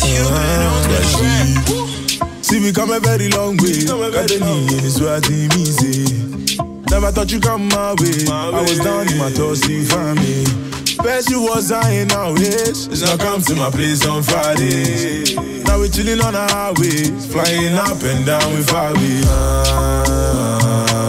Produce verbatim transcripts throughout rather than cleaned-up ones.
See, we come a very long way. Got the knee in his right easy. Never thought you come my way. I was down in my thirsty family. Best you was dying now, wish. It's not come to my place on Friday. Now we chilling on the highway, flying up and down with Fabi. Uh,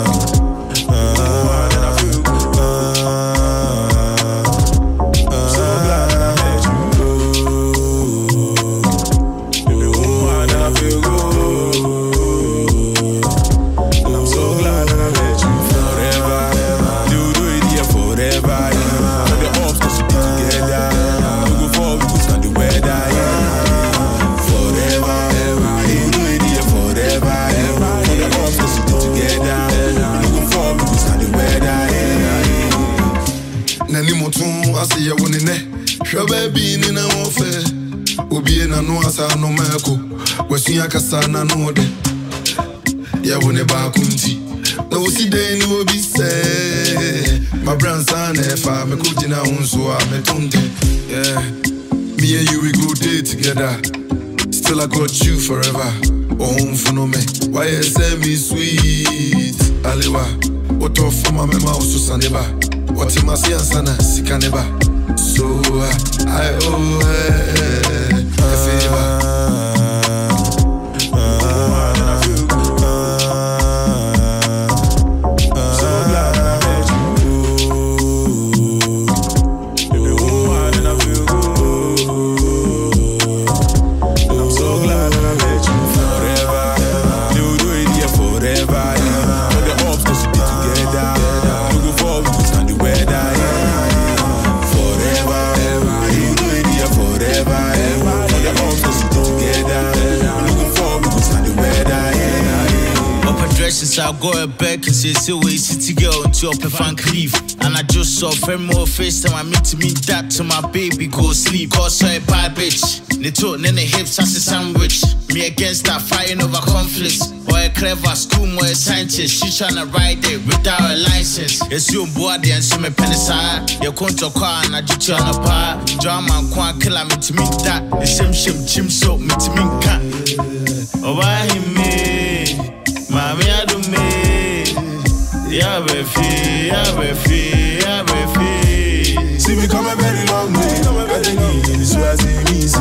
I see you winning it. Shabby being in a warfare. Ubi and no asa no mako. West Yakasana no de. Ya wone bakunti. No see day no be say. My brand son if I'm a kujina unso I'm a tonte. Yeah. Me and you we go day together. Still I got you forever. Oh for no me. Why you say me sweet? Aliwa. What off for my mema also saneba. What in my sana sikaneba. So uh, I owe her a favor. I'll go back and say, so we city girl into up a fan cliff. And I just saw very more face time I meet to meet that to my baby go sleep. Cause her a bad bitch. They told in the hips as a sandwich. Me against that fighting over conflicts. Or a clever school more a scientist. She tryna ride it without a license. Yes, you boy and so me penicillin. You come to car and I just on a par. Drama and quan kill me to meet that. The same shim chim so me to meet cat. Oh, why me? Mami adu me, ya be free, ya be free, ya be free. See we come a very long way. Got the knee in his right easy.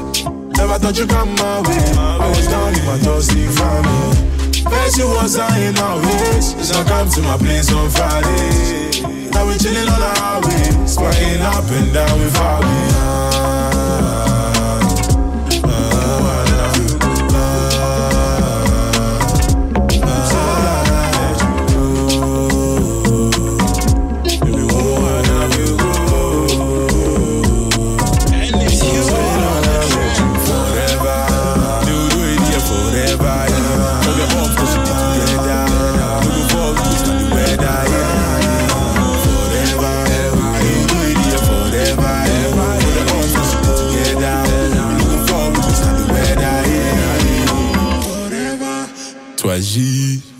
Never thought you come my way. I was down in my thirsty family. First you was dying now, wish. It's not come to my place on Friday. Now we chilling on the highway, flying up and down with Fabi. Agir.